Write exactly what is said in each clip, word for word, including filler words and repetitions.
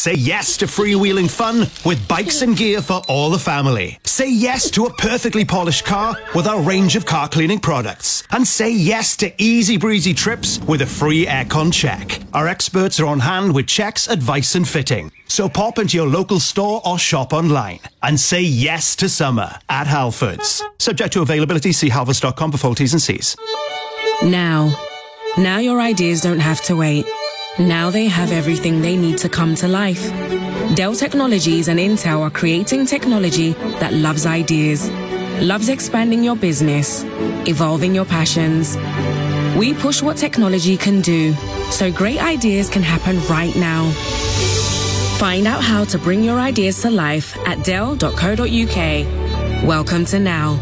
Say yes to freewheeling fun with bikes and gear for all the family. Say yes to a perfectly polished car with our range of car cleaning products. And say yes to easy breezy trips with a free aircon check. Our experts are on hand with checks, advice and fitting. So pop into your local store or shop online and say yes to summer at Halfords. Subject to availability, see halfords dot com for full T's and C's. Now. Now your ideas don't have to wait. Now they have everything they need to come to life. Dell Technologies and Intel are creating technology that loves ideas, loves expanding your business, evolving your passions. We push what technology can do, so great ideas can happen right now. Find out how to bring your ideas to life at dell dot co dot uk. Welcome to Now.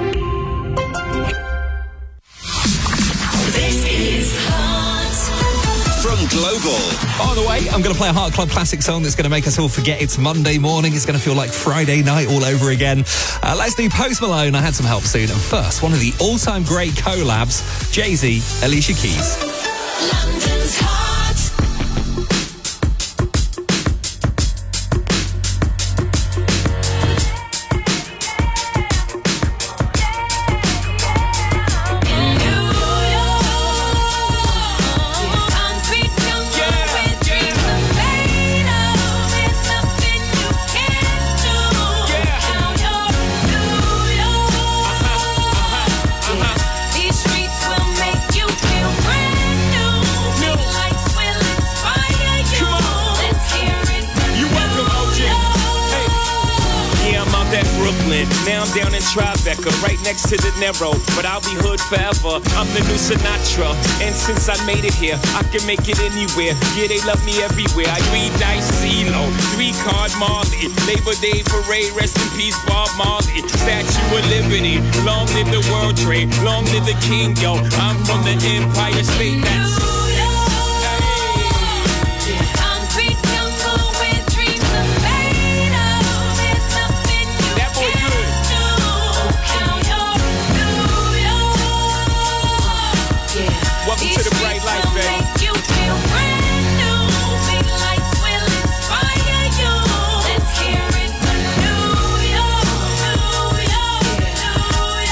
This is Heart from Global. By the way, I'm going to play a Heart Club classic song that's going to make us all forget it's Monday morning. It's going to feel like Friday night all over again. Uh, let's do Post Malone. I had some help soon. And first, one of the all-time great collabs, Jay-Z, Alicia Keys. London's Heart. Now I'm down in Tribeca, right next to De Niro, but I'll be hood forever. I'm the new Sinatra, and since I made it here, I can make it anywhere. Yeah, they love me everywhere. I three dice CeeLo, three card Marley, Labor Day parade, rest in peace Bob Marley, Statue of Liberty, long live the World Trade, long live the King, yo. I'm from the Empire State. That's welcome to the bright light, baby. Make you feel brand new. Big lights will inspire you. Let's hear it for New York, New York, New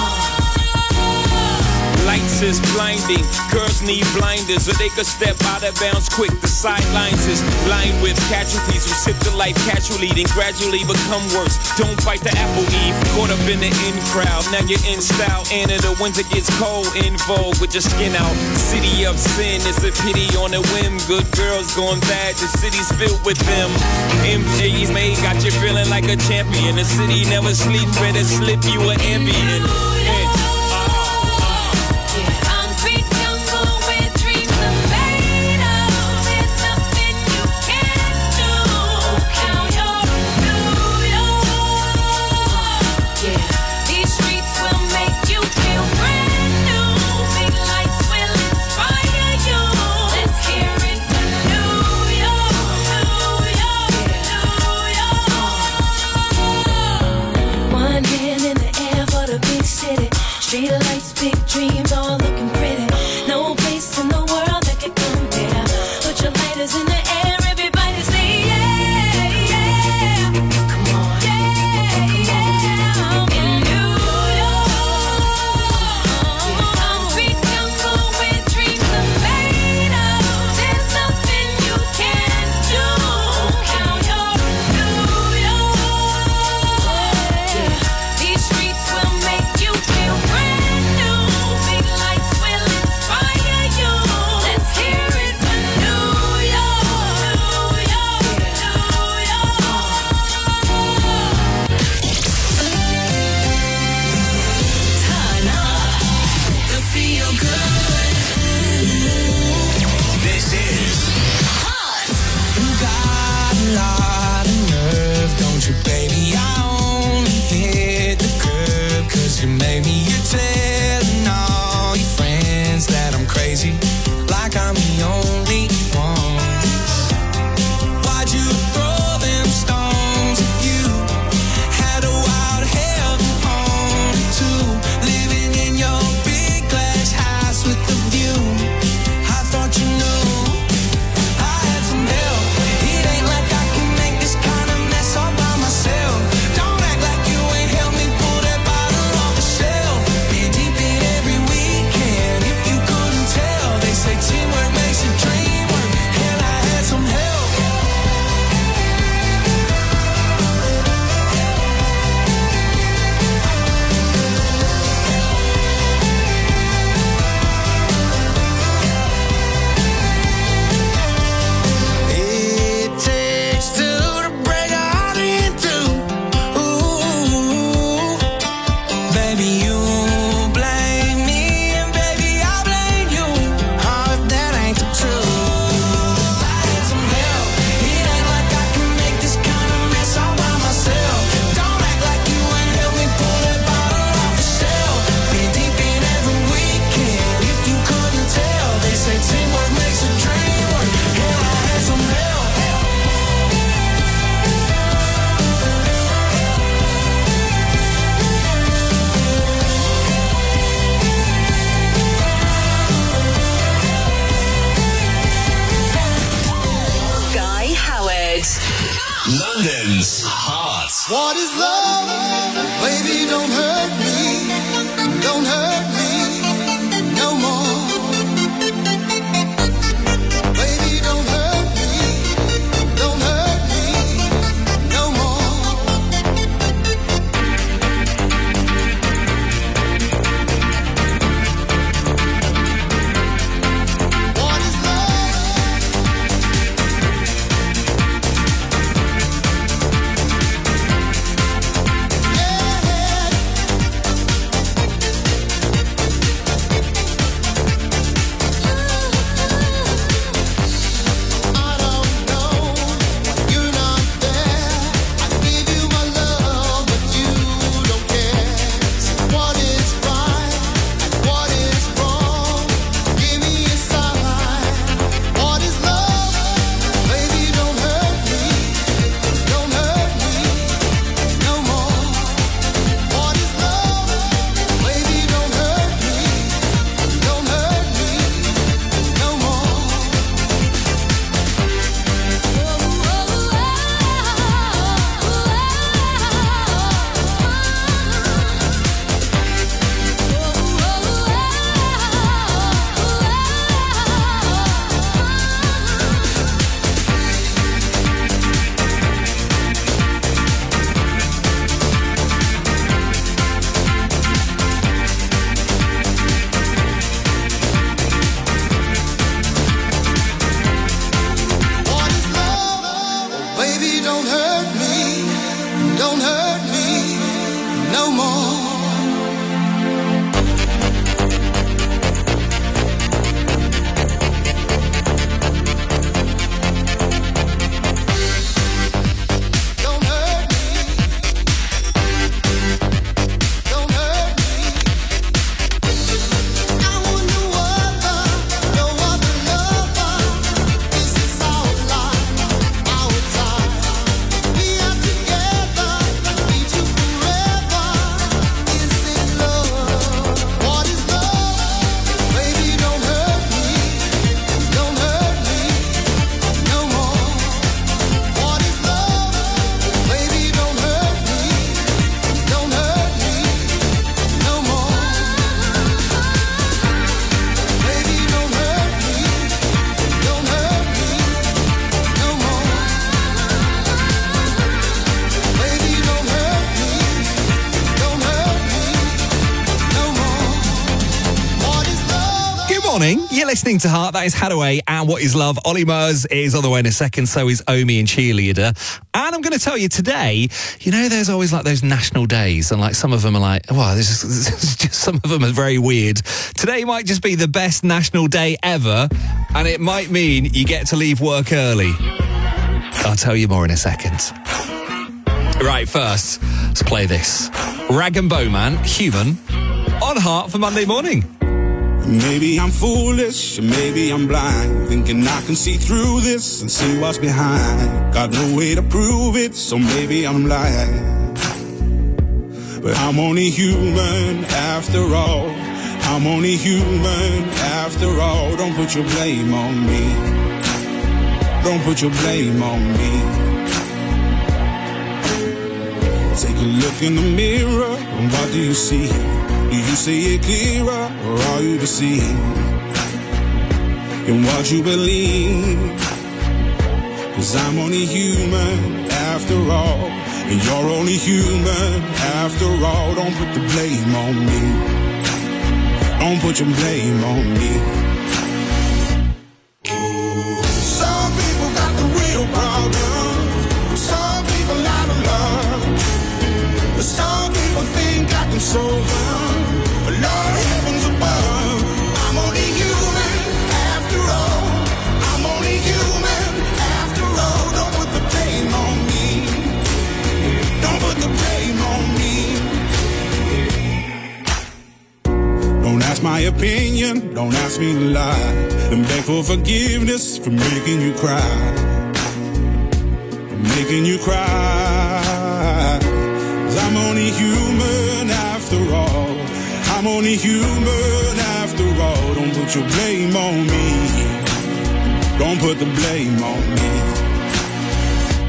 York. Lights is blinding. Girls need blinders, or they could step out of bounds quick. The sidelines is lined with casualties who sip the life casually, then gradually become worse. Don't bite the apple, Eve. Caught up in the in crowd. Now you're in style, and in the winter gets cold. In vogue with your skin out. City of sin, it's a pity on a whim. Good girls going bad, the city's filled with them. M J's made got you feeling like a champion. The city never sleeps, better slip you an ambient. Yeah. Street lights, big dreams, all looking pretty. No place in the world that could compare. Put your lighters in the air, everybody say yeah, yeah. Come on, yeah, yeah. In New York, concrete jungle where dreams are made of. There's nothing you can't do. Count your New York. Yeah. These streets will make you feel brand. You made me, you're telling all your friends that I'm crazy, like I'm the only one. Why'd you throw them stones at you? Had a wild heaven on it too. Living in your big glass house with the view. I thought you knew I had some help. It ain't like hit. London's Heart. What is love? Baby, don't hurt me. Don't hurt me no more. Baby, don't hurt me. Don't hurt me no more. What is You're listening to Heart. That is Hadaway and What Is Love. Ollie Murs is on the way in a second, so is Omi and Cheerleader. And I'm going to tell you today, you know, there's always like those national days, and like some of them are like, well, this is, this is just, some of them are very weird. Today might just be the best national day ever, and it might mean you get to leave work early. I'll tell you more in a second. Right, first, let's play this. Rag and Bowman, Human, on Heart for Monday morning. Maybe I'm foolish, maybe I'm blind, thinking I can see through this and see what's behind. Got no way to prove it, so maybe I'm lying. But I'm only human after all. I'm only human after all. Don't put your blame on me. Don't put your blame on me. Take a look in the mirror, and what do you see? Do you see it clearer, or are you deceived in what you believe? 'Cause I'm only human after all, and you're only human after all. Don't put the blame on me. Don't put your blame on me. Some people got the real problem. Some people out of love. Some people think I can solve them. But Lord, heavens above, I'm only human after all. I'm only human after all. Don't put the blame on me. Don't put the blame on me. Don't ask my opinion, don't ask me to lie, and beg for forgiveness for making you cry. For making you cry. 'Cause I'm only human after all. I'm only human after all. Don't put your blame on me. Don't put the blame on me.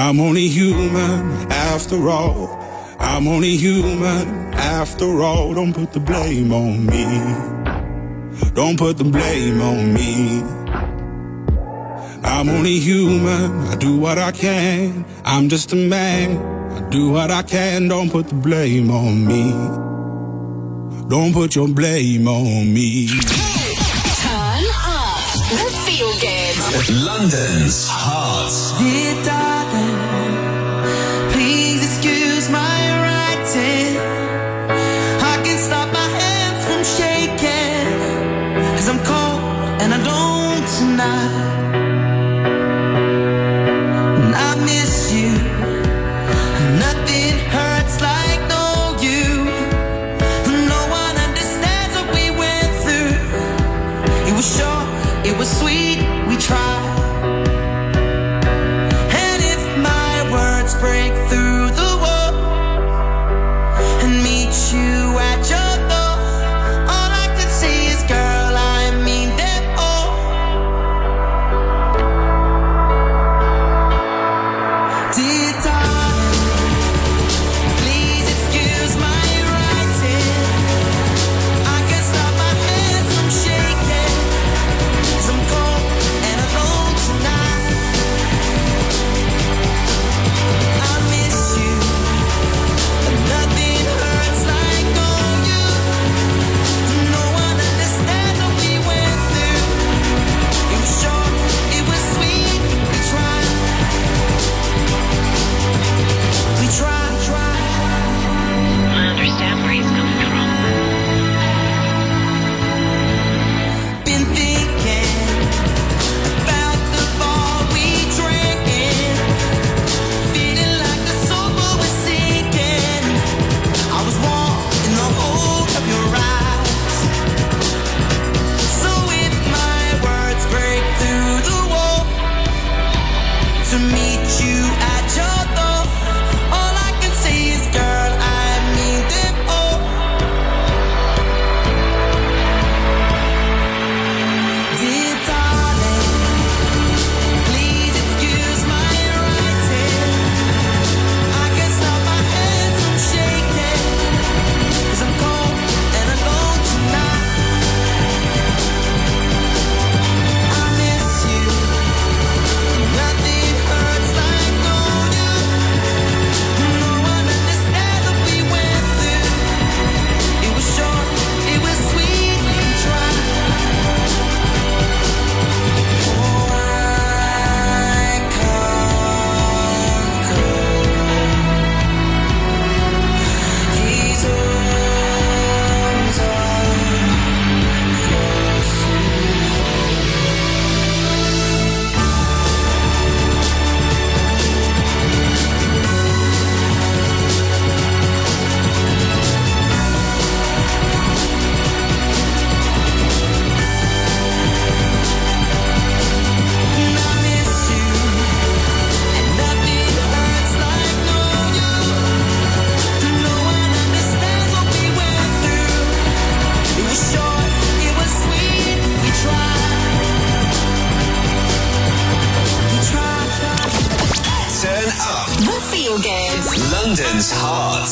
I'm only human after all. I'm only human after all. Don't put the blame on me. Don't put the blame on me. I'm only human. I do what I can. I'm just a man. I do what I can. Don't put the blame on me. Don't put your blame on me. Turn up the feel good. London's Heart. Dear darling, please excuse my writing. I can stop my hands from shaking, 'cause I'm cold and I don't tonight. And I miss you. Nothing hurts like no you. No one understands what we went through. It was short, it was sweet, we tried. Break through the wall and meet you at your door. All I can say is, girl, I mean them all. Dear darling, please excuse my writing. I can't stop my hands from shaking, 'cause I'm cold and alone tonight. London's Heart.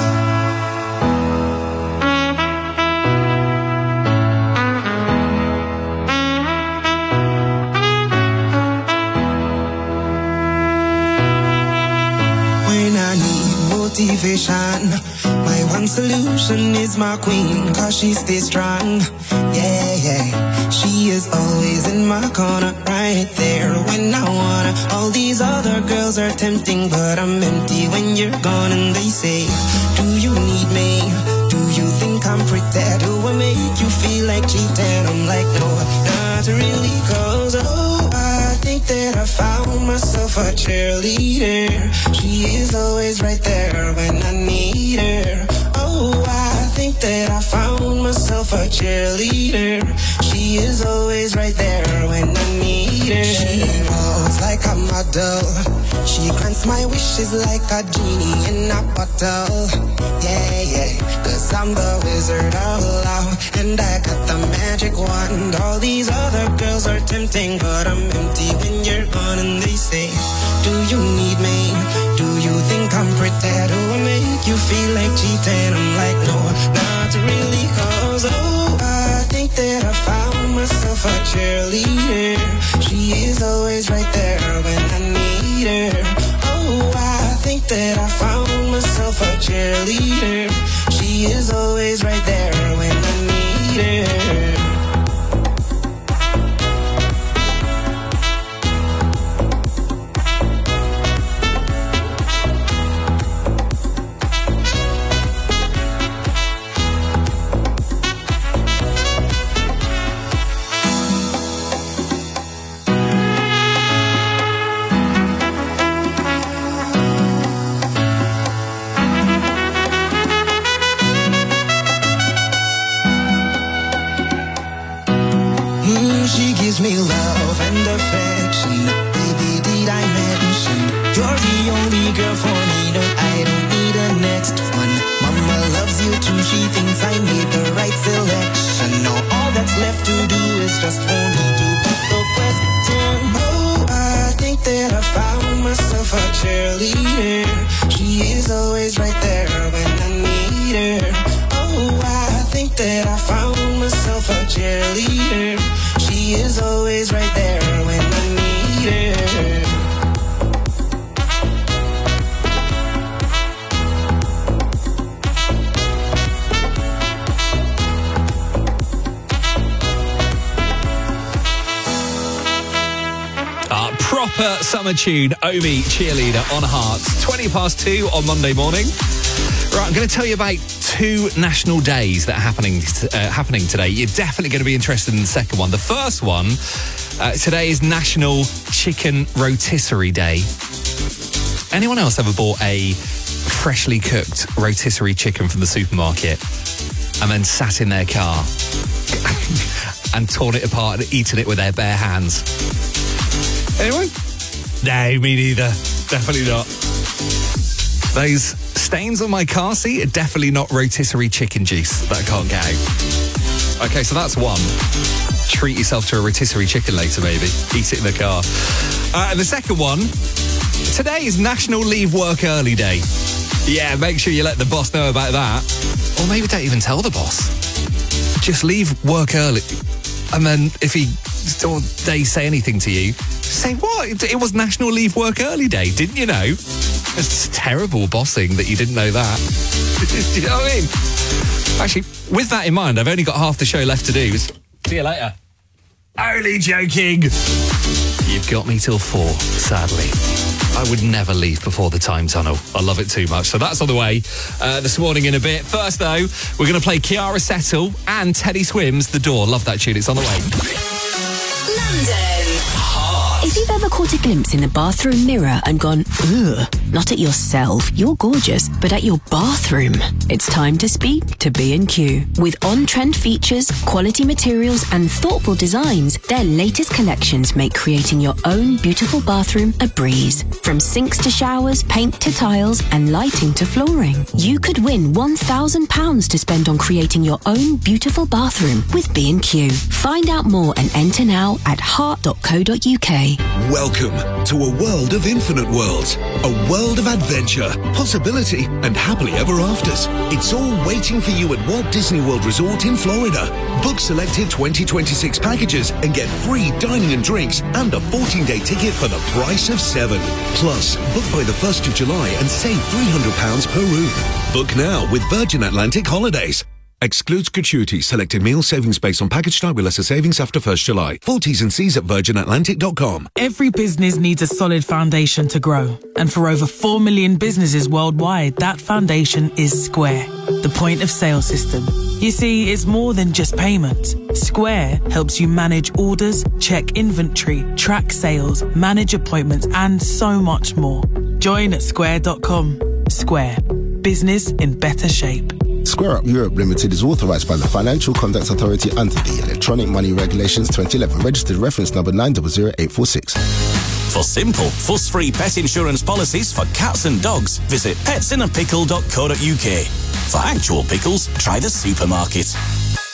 When I need motivation, my one solution is my queen, 'cause she stays strong. Yeah, yeah. She is always in my corner, right there when I wanna. All these other girls are tempting, but I'm empty when you're gone. And they say, do you need me? Do you think I'm pretty? Do I make you feel like cheating? I'm like, no, not really, 'cause oh, I think that I found myself a cheerleader. She is always right there when I need her. Oh, I think that I found myself a cheerleader. She is always right there when I need her. She walks like a model. She grants my wishes like a genie in a bottle. Yeah, yeah, 'cause I'm the wizard of love, and I got the magic wand. All these other girls are tempting, but I'm empty when you're gone. And they say, do you need me? you feel like cheating. I'm like, no, not really, cause oh, I think that I found myself a cheerleader. She is always right there when I need her. Oh, I think that I found myself a cheerleader. She is always right there when I need her. Me love and affection. Baby, did I mention you're the only girl for me? No, I don't need a next one. Mama loves you too. She thinks I made the right selection. Now all that's left to do is just for me to put the question. Oh, I think that I found myself a cheerleader. She is always right there when I need her. Oh, I think that I found myself a cheerleader. She is always right there when I need her. Uh, proper summer tune, Omi, Cheerleader on Hearts. twenty past two on Monday morning. Right, I'm going to tell you about two national days that are happening uh, happening today. You're definitely going to be interested in the second one. The first one, uh, today is National Chicken Rotisserie Day. Anyone else ever bought a freshly cooked rotisserie chicken from the supermarket and then sat in their car and torn it apart and eaten it with their bare hands? Anyone? No, me neither. Definitely not. Those stains on my car seat are definitely not rotisserie chicken juice that I can't get out. Okay, so that's one. Treat yourself to a rotisserie chicken later, maybe. Eat it in the car. Uh, and the second one, today is National Leave Work Early Day. Yeah, make sure you let the boss know about that. Or maybe don't even tell the boss. Just leave work early. And then if he or they say anything to you, say, what? It was National Leave Work Early Day, didn't you know? It's terrible bossing that you didn't know that. Do you know what I mean? Actually, with that in mind, I've only got half the show left to do. See you later. Only joking. You've got me till four, sadly. I would never leave before the time tunnel. I love it too much. So that's on the way uh, this morning in a bit. First, though, we're going to play Kiara Settle and Teddy Swims, The Door. Love that tune. It's on the way. London. If you've ever caught a glimpse in the bathroom mirror and gone, ugh, not at yourself, you're gorgeous, but at your bathroom, it's time to speak to B and Q. With on-trend features, quality materials and thoughtful designs, their latest collections make creating your own beautiful bathroom a breeze. From sinks to showers, paint to tiles and lighting to flooring. You could win one thousand pounds to spend on creating your own beautiful bathroom with B and Q. Find out more and enter now at heart dot co dot uk. Welcome to a world of infinite worlds, a world of adventure, possibility, and happily ever afters. It's all waiting for you at Walt Disney World Resort in Florida. Book selected twenty twenty-six packages and get free dining and drinks and a fourteen-day ticket for the price of seven. Plus, book by the first of July and save three hundred pounds per room. Book now with Virgin Atlantic Holidays. Excludes gratuities. Selected meal savings based on package type with lesser savings after first of July. Full T's and C's at virgin atlantic dot com. Every business needs a solid foundation to grow. And for over four million businesses worldwide, that foundation is Square, the point of sale system. You see, it's more than just payments. Square helps you manage orders, check inventory, track sales, manage appointments, and so much more. Join at square dot com. Square. Business in better shape. Square Up Europe Limited is authorised by the Financial Conduct Authority under the Electronic Money Regulations twenty eleven, registered reference number nine zero zero eight four six. For simple, fuss-free pet insurance policies for cats and dogs, visit pets in a pickle dot co dot uk. For actual pickles, try the supermarket.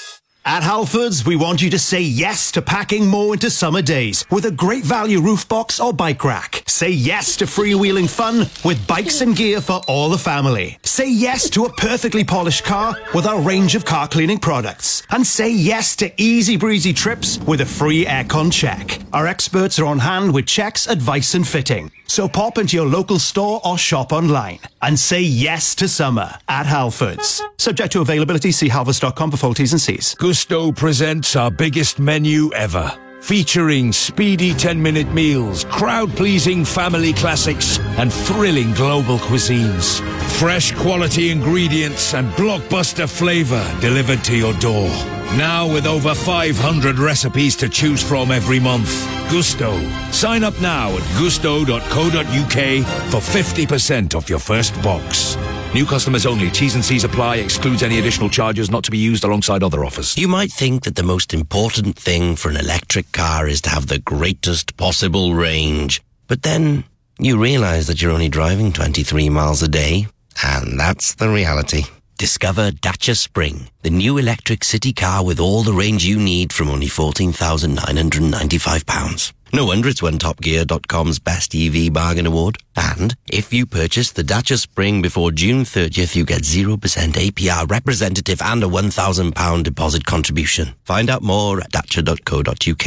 At Halfords, we want you to say yes to packing more into summer days with a great value roof box or bike rack. Say yes to freewheeling fun with bikes and gear for all the family. Say yes to a perfectly polished car with our range of car cleaning products. And say yes to easy breezy trips with a free aircon check. Our experts are on hand with checks, advice and fitting. So pop into your local store or shop online and say yes to summer at Halfords. Subject to availability, see halfords dot com for full T's and C's. Gusto presents our biggest menu ever, featuring speedy ten-minute meals, crowd-pleasing family classics, and thrilling global cuisines. Fresh quality ingredients and blockbuster flavor delivered to your door. Now with over five hundred recipes to choose from every month. Gusto. Sign up now at gusto dot co dot uk for fifty percent off your first box. New customers only. T's and C's apply. Excludes any additional charges not to be used alongside other offers. You might think that the most important thing for an electric car is to have the greatest possible range. But then you realize that you're only driving twenty-three miles a day. And that's the reality. Discover Dacia Spring, the new electric city car with all the range you need from only fourteen thousand nine hundred ninety-five pounds. No wonder it's won Top Gear dot com's Best E V Bargain Award. And if you purchase the Dacia Spring before June thirtieth, you get zero percent A P R representative and a one thousand pounds deposit contribution. Find out more at dacia dot co dot uk.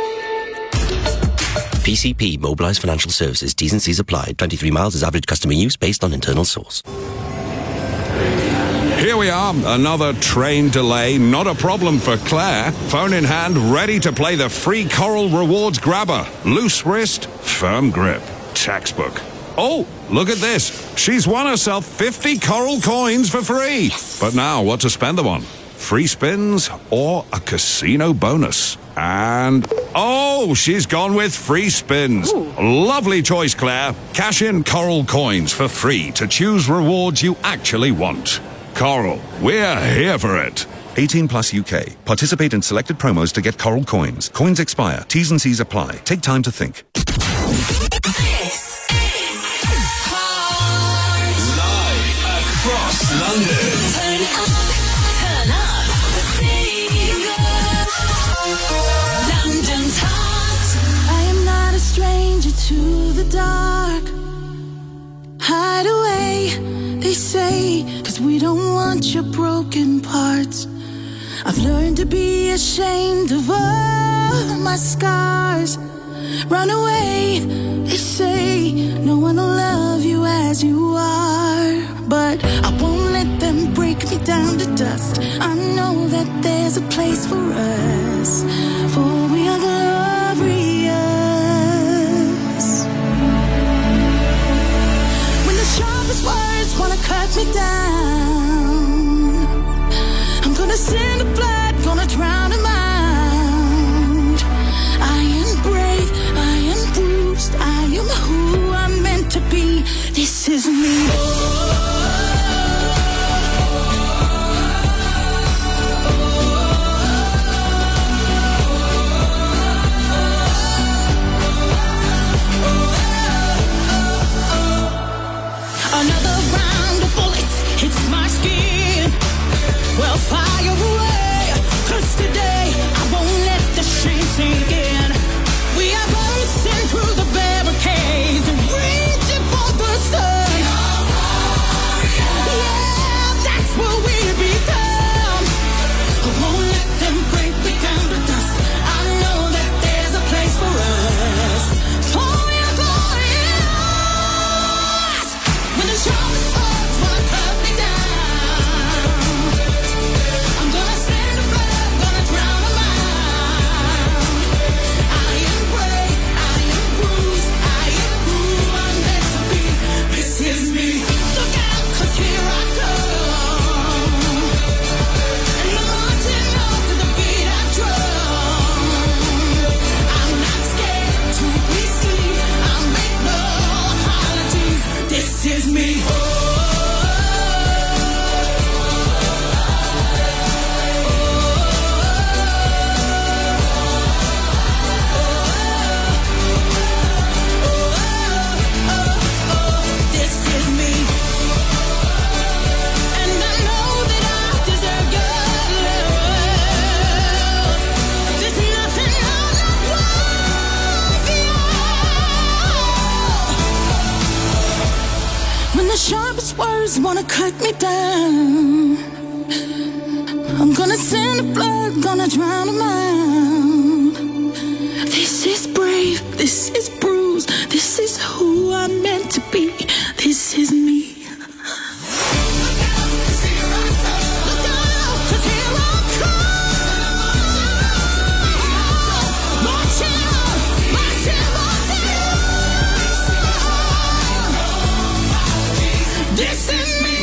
P C P, Mobilised Financial Services, T's and C's applied. twenty-three miles is average customer use based on internal source. Here we are, another train delay. Not a problem for Claire. Phone in hand, ready to play the free Coral Rewards grabber. Loose wrist, firm grip. Textbook. Oh, look at this. She's won herself fifty Coral coins for free. But now, what to spend them on? Free spins or a casino bonus? And, oh, she's gone with free spins. Ooh. Lovely choice, Claire. Cash in Coral coins for free to choose rewards you actually want. Coral, we're here for it. eighteen plus U K. Participate in selected promos to get Coral coins. Coins expire. T's and C's apply. Take time to think. Live across London. Turn up, turn up the city. London's hot. I am not a stranger to the dark. Hide away, they say, 'cause we don't want your broken parts. I've learned to be ashamed of all my scars. Run away, they say, no one will love you as you are. But I won't let them break me down to dust. I know that there's a place for us, for we are glorious. When the sharpest words wanna cut me down, I'm gonna send the blood, gonna drown them out. I am brave, I am bruised, I am who I'm meant to be. This is me. Another round of bullets hits my skin. Well, fire away, 'cause today I won't let the shame sink in. We are bursting through the barricades and reaching for the sun. words wanna cut me down. I'm gonna send the blood, gonna drown them out. This is brave, this is bruised, this is who I'm meant to be. This is me. This is me.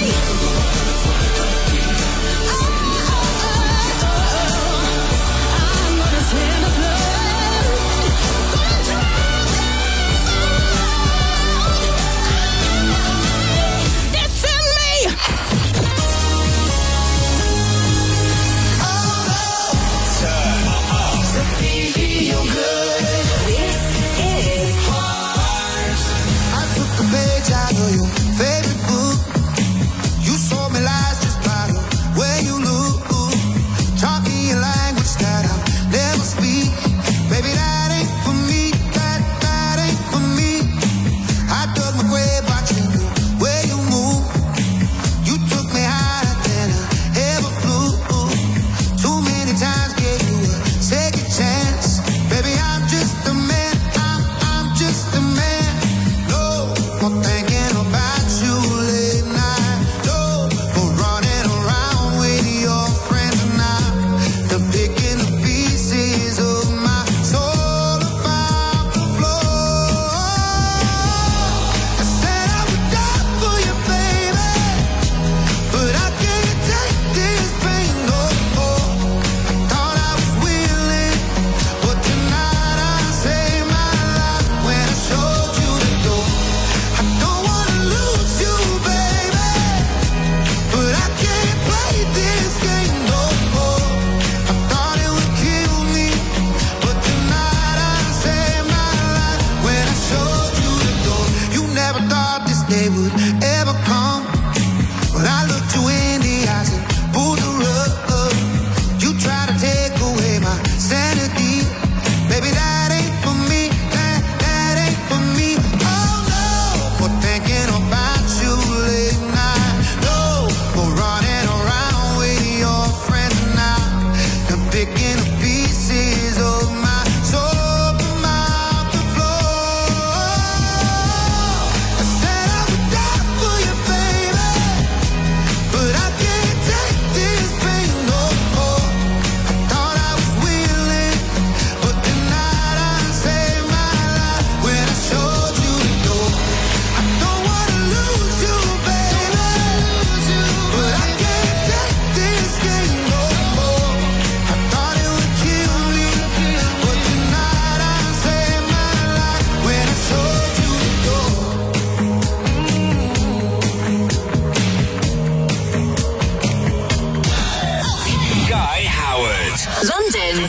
London's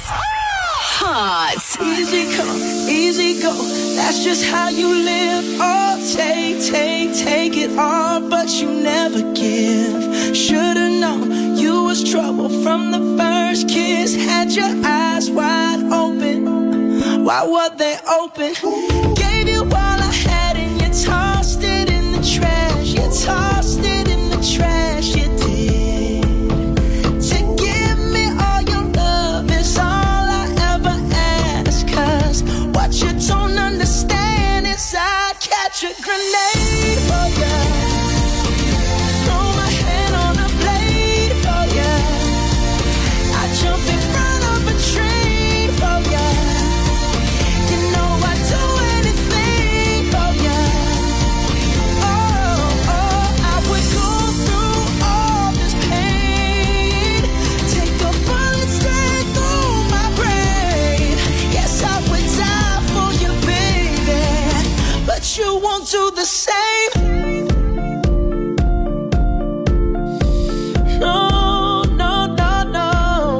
Heart. Easy come, easy go. That's just how you live. Oh, take, take, take it all, but you never give. Should've known you was trouble from the first kiss. Had your eyes wide open. Why were they open? Gave you all I had and you tossed it in the trash. You tossed it in the trash. You did. You don't understand is I'd catch a grenade for ya. Throw my hand on a blade for ya. I'd jump in front of a train for ya. You know I'd do anything for ya. Oh, oh, I would go through all this pain. Take a bullet straight through my brain. Yes, I would die. But you won't do the same. No, no, no, no.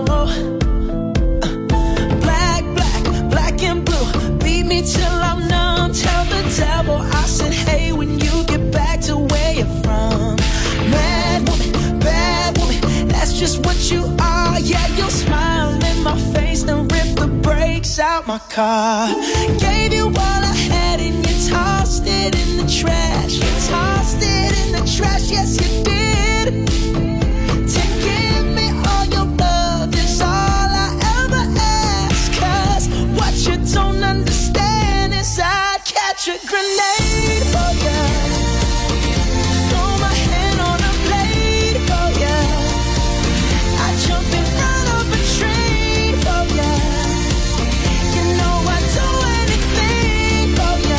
Black, black, black and blue. Beat me till I'm numb. Tell the devil I said, hey, when you get back to where you're from. Mad woman, bad woman, that's just what you are. Yeah, you'll smile in my face, then rip the brakes out my car. Gave you all I had and you tossed it in the trash. You tossed it in the trash, yes you did. To give me all your love is all I ever ask. 'Cause what you don't understand is I'd catch a grenade for ya. Throw my hand on a blade for ya. I'd jump in front of a train for ya. You know I'd do anything for ya.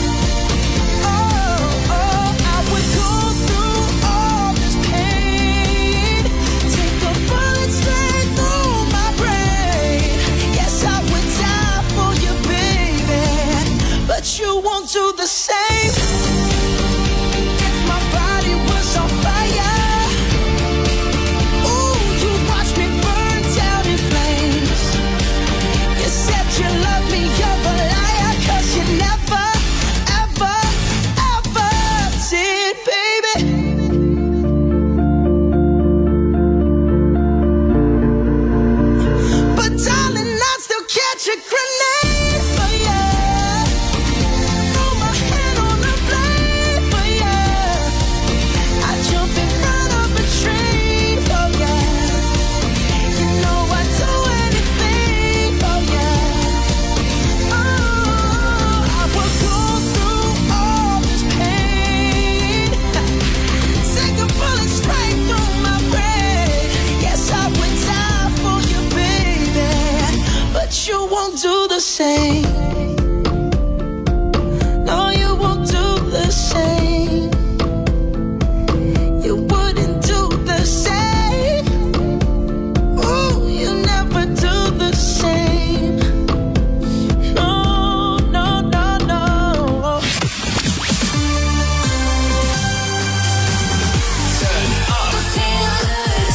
Oh, oh, I would go through all this pain. Take a bullet straight through my brain. Yes, I would die for you, baby. But you won't do the same. If my body was on fire, ooh, you watch me burn down in flames. You said you love me, you're a liar, 'cause you never, ever, ever did, baby. But darling, I'd still catch a grenade for ya. Throw my hand on a blade for ya. I'd jump in front of a train for ya. You know I'd do anything for ya. Oh, I would go through all this pain. Take a bullet straight through my brain. Yes, I would die for you, baby. But you won't do the same. No, you won't do the same. You wouldn't do the same. Ooh, you never do the same. No, no, no, no. Turn up. Feel good.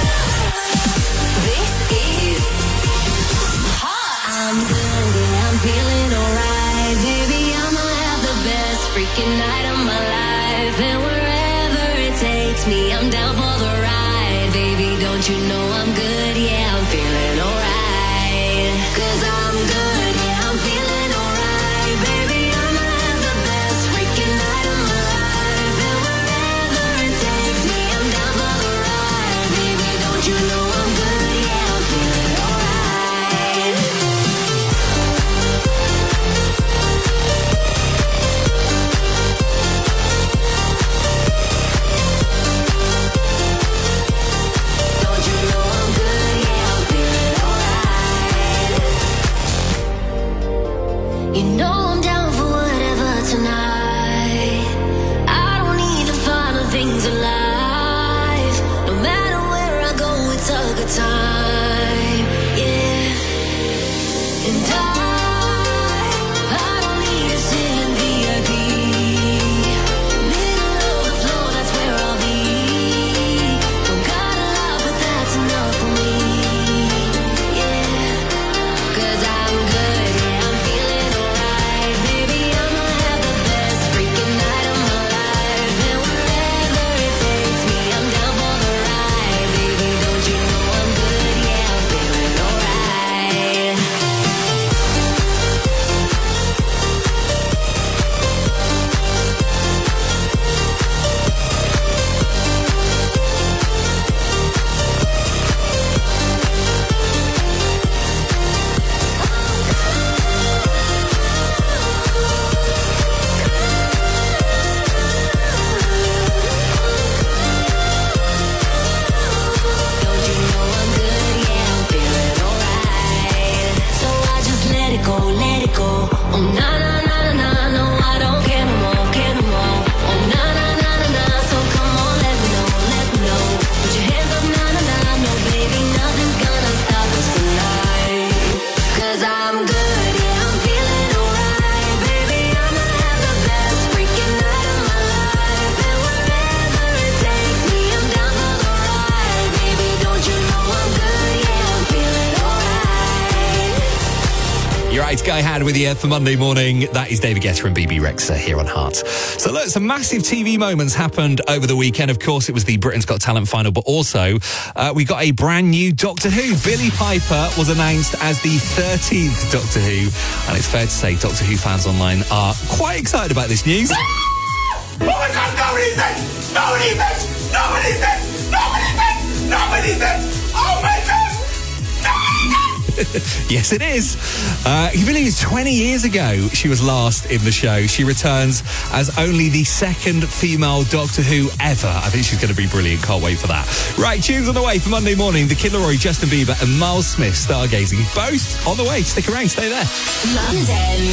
This is Hot. I'm good, yeah, I'm feeling alright. Baby, I'ma have the best freaking night of my life. And wherever it takes me, I'm down for the ride. Baby, don't you know I'm good? Yeah, I'm feeling alright. 'Cause I'm good, yeah, I'm feeling alright. Baby, I'ma have the best freaking night of my life. And wherever it takes me, I'm down for the ride. Baby, don't you know I'm good? Yeah, I'm feeling alright. Don't you know I'm good? Yeah, I'm feeling alright. You know I'm down for whatever tonight. I don't need the final things in life. No matter where I go, it's a good time. Yeah. And I, I don't need to sit in V I P. Middle of the floor, that's where I'll be. Don't got a lot, but that's enough for me. Yeah. 'Cause I'm good, yeah, I'm feeling alright. Baby, I'ma have the best freaking night of my life. And wherever it takes me, I'm down for the ride. Baby, don't you know I'm good? Yeah, I'm feeling alright. Don't you know I'm good? Yeah, I'm feeling alright. So I just let it go, let it go. Oh na na na na na, no I don't care no more, care no more. Oh na na na na na, so come on, let me know, let me know. Put your hands up, na na na, no baby, nothing's gonna stop us tonight. 'Cause I'm good, yeah, I'm feeling alright. Baby, I'ma have the best freaking night of my life. And wherever it takes me, I'm down for the ride. Baby, don't you know I'm good? Yeah, I'm feeling alright. You're right, Guy Had with you for Monday morning. That is David Guetta and B B Rexa here on Heart. So look, some massive T V moments happened over the weekend. Of course, it was the Britain's Got Talent final, but also uh, we got a brand new Doctor Who. Billie Piper was announced as the thirteenth Doctor Who, and it's fair to say Doctor Who fans online are quite excited about this news. Oh my God, no, what is this? Nobody thinks! Nobody thinks! Nobody thinks! Nobody thinks! Oh my God! Yes, it is. Uh, you believe it's twenty years ago she was last in the show. She returns as only the second female Doctor Who ever. I think she's going to be brilliant. Can't wait for that. Right, tunes on the way for Monday morning. The Kid Laroi, Justin Bieber and Miles Smith stargazing. Both on the way. Stick around. Stay there. London.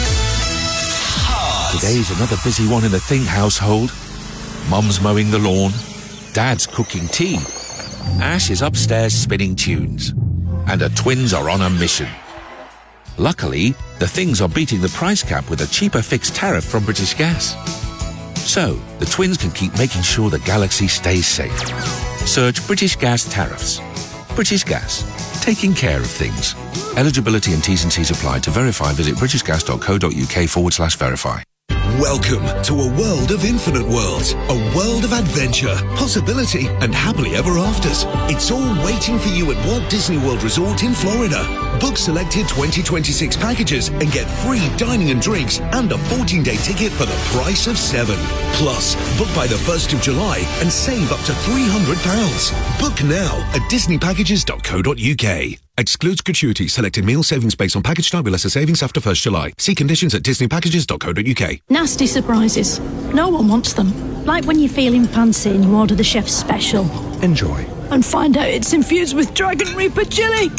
Today's another busy one in the Think household. Mum's mowing the lawn. Dad's cooking tea. Ash is upstairs spinning tunes. And the twins are on a mission. Luckily, the Things are beating the price cap with a cheaper fixed tariff from British Gas. So, the twins can keep making sure the galaxy stays safe. Search British Gas tariffs. British Gas, taking care of things. Eligibility and T's and C's apply. To verify, visit britishgas.co.uk forward slash verify. Welcome to a world of infinite worlds, a world of adventure, possibility, and happily ever afters. It's all waiting for you at Walt Disney World Resort in Florida. Book selected twenty twenty-six packages and get free dining and drinks and a fourteen-day ticket for the price of seven. Plus, book by the first of July and save up to three hundred pounds. Book now at disney packages dot co dot uk. Excludes gratuity. Selected meal savings based on package type with lesser savings after first July. See conditions at disney packages dot co dot uk. Nasty surprises. No one wants them. Like when you're feeling fancy and you order the chef's special. Enjoy. And find out it's infused with Dragon Reaper chili.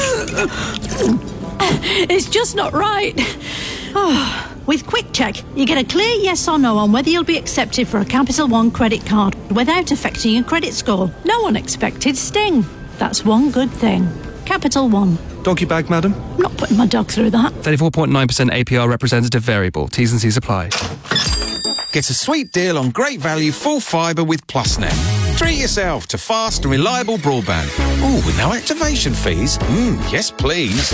It's just not right. Oh. With Quick Check, you get a clear yes or no on whether you'll be accepted for a Capital One credit card without affecting your credit score. No one expected Sting. That's one good thing. Capital One. Donkey bag, madam? I'm not putting my dog through that. thirty-four point nine percent A P R representative variable. T's and C's apply. Get a sweet deal on great value full fibre with PlusNet. Treat yourself to fast and reliable broadband. Ooh, with no activation fees. Mmm, yes please.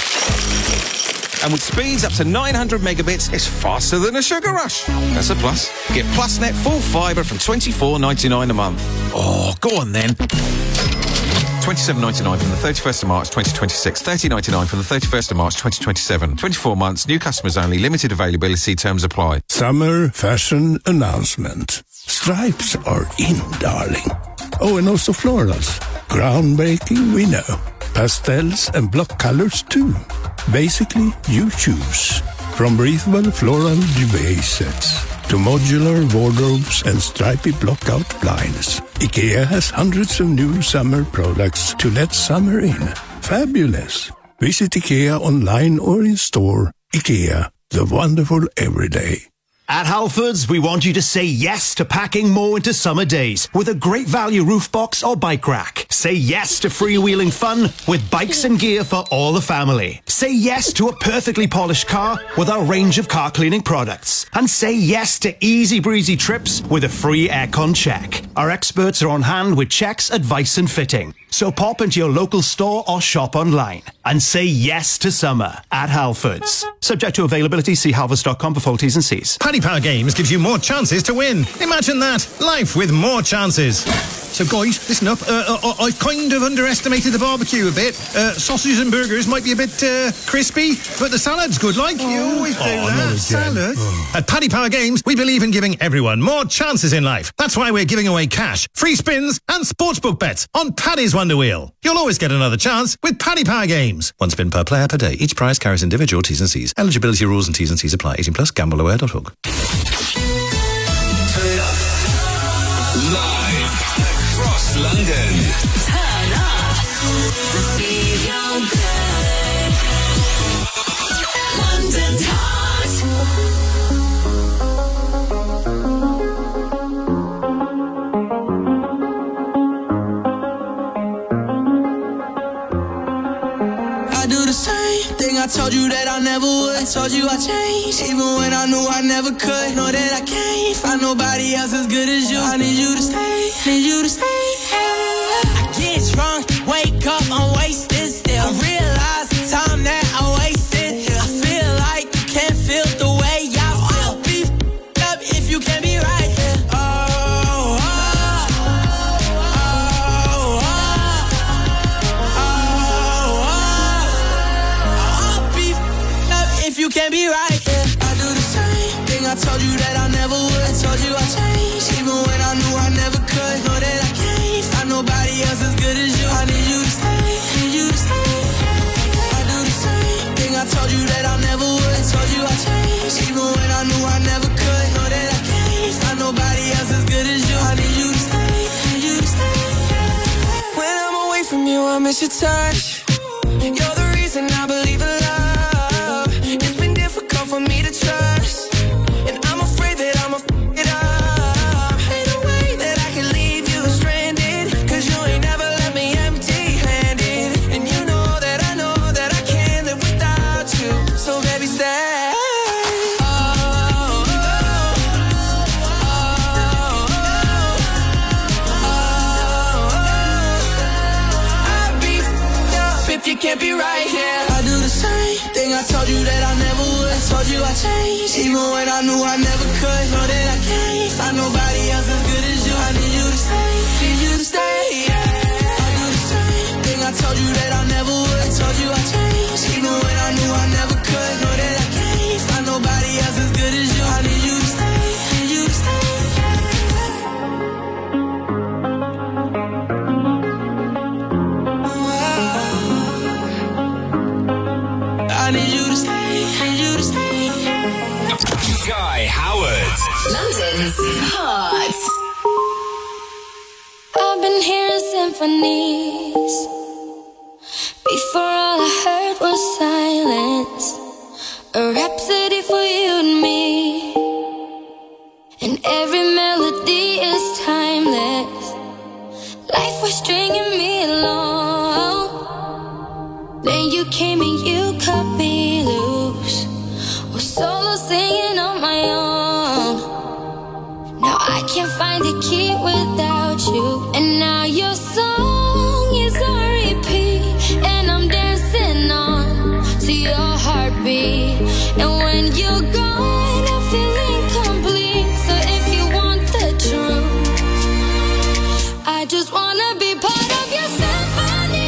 And with speeds up to nine hundred megabits, it's faster than a sugar rush. That's a plus. Get PlusNet full fibre from twenty-four ninety-nine a month. Oh, go on then. twenty-seven ninety-nine from the thirty-first of March twenty twenty-six, thirty ninety-nine from the thirty-first of March twenty twenty-seven. twenty-four months, new customers only, limited availability, terms apply. Summer fashion announcement. Stripes are in, darling. Oh, and also florals. Groundbreaking, we know. Pastels and block colors too. Basically, you choose. From breathable floral duvet sets to modular wardrobes and stripy blockout blinds, IKEA has hundreds of new summer products to let summer in. Fabulous. Visit IKEA online or in store. IKEA, the wonderful everyday. At Halfords, we want you to say yes to packing more into summer days with a great value roof box or bike rack. Say yes to freewheeling fun with bikes and gear for all the family. Say yes to a perfectly polished car with our range of car cleaning products. And say yes to easy breezy trips with a free aircon check. Our experts are on hand with checks, advice and fitting. So pop into your local store or shop online and say yes to summer at Halfords. Subject to availability, see halfords dot com for full T's and C's. Paddy Power Games gives you more chances to win. Imagine that. Life with more chances. So, guys, listen up. Uh, uh, I've kind of underestimated the barbecue a bit. Uh, sausages and burgers might be a bit uh, crispy, but the salad's good, like. Oh. You always do Oh, that. not again. Salad. Oh. At Paddy Power Games, we believe in giving everyone more chances in life. That's why we're giving away cash, free spins, and sportsbook bets on Paddy's Wonder Wheel. You'll always get another chance with Paddy Power Games. One spin per player per day. Each prize carries individual T's and C's. Eligibility rules and T's and C's apply. eighteen plus, gamble aware dot org. Live across London. Turn up. Receive your good. London's I do the same thing I told you that I never would. I told you I changed, even when I knew I never could. Know that I can't find nobody else as good as you. I need you to stay, need you to stay. I get drunk, wake up, I'm wasted still. I realize the time that I wasted. I feel like you can't feel the way I feel. I'll be f***ed up if you can't be right here. Oh, oh, oh, oh, oh, oh. I'll be f***ed up if you can't be right here. I do the same thing I told you that I never would. I told you I changed, even when I knew miss your touch. You're the reason I believe in love. It's been difficult for me to trust, and I'm afraid that I'ma f it up. Ain't no way that I can leave you stranded, cause you ain't never left me empty-handed. And you know that I know that I can't live without you. So baby, stay. You can't be right here. I do the same thing I told you that I never would. I told you I changed, even when I knew I never could. Know that I can't find nobody else as good as you. I need you to stay, need you to stay. Yeah. I do the same thing I told you that I never would. I told you I changed, even when I knew I never could. Know that I can't find nobody else as good as you. I need you to stay, need you to stay. I need you to stay, need you to stay. Guy Howard. London's Heart. I've been hearing symphonies. Before all I heard was silence. A rhapsody for you and me. And every melody is timeless. Life was stringing me along. Then you came and you cut me loose. Was solo singing on my own. Now I can't find a key without you. And now your song is on repeat, and I'm dancing on to your heartbeat. And when you're gone, I feel incomplete. So if you want the truth, I just wanna be part of your symphony.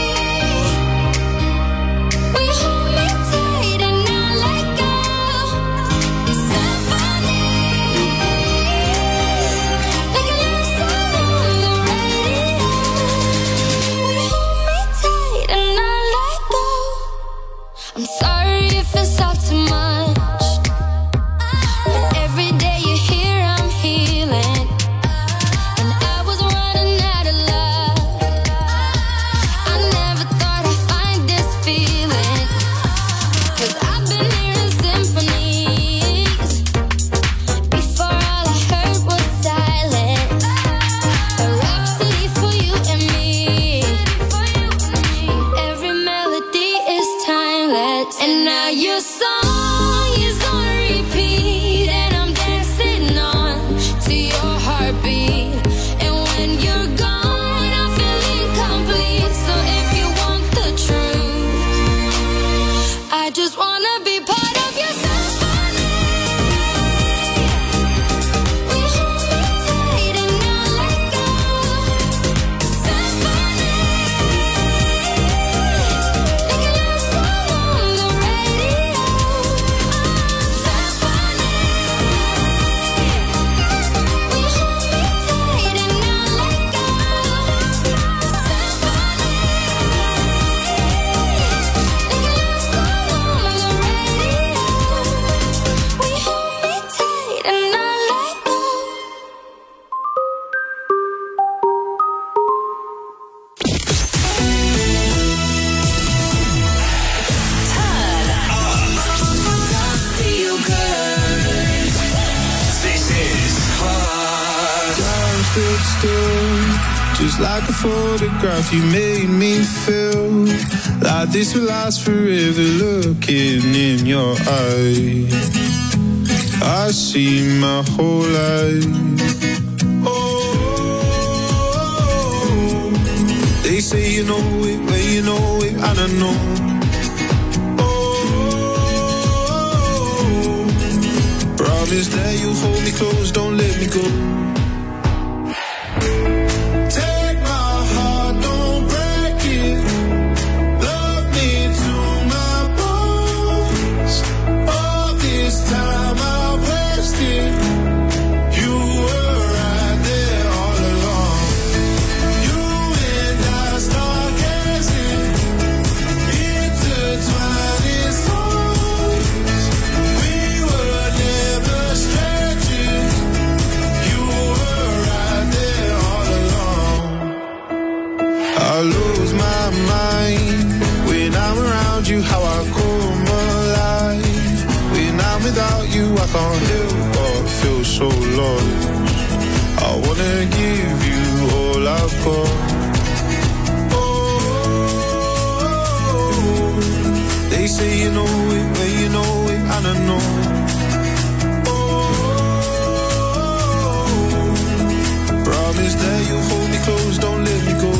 Just like a photograph, you made me feel like this will last forever. Looking in your eyes, I see my whole life. Oh, they say you know it, well you know it, and I know. Oh, promise that you'll hold me close, don't let me go. You you how I come alive. When I'm without you, I can't help but feel so lost. I wanna give you all I've got. Oh, they say you know it when you know it, and I know. Oh, promise that you'll hold me close, don't let me go.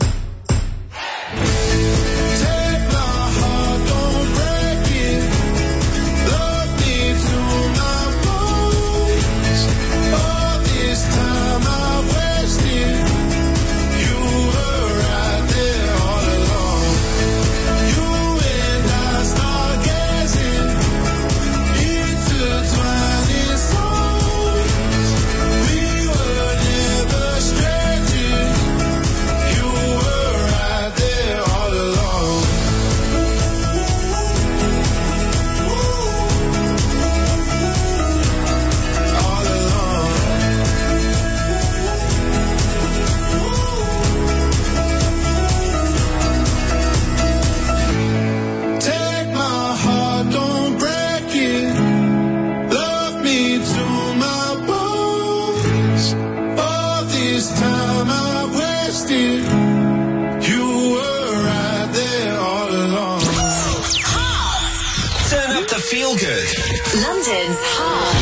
London's Heart.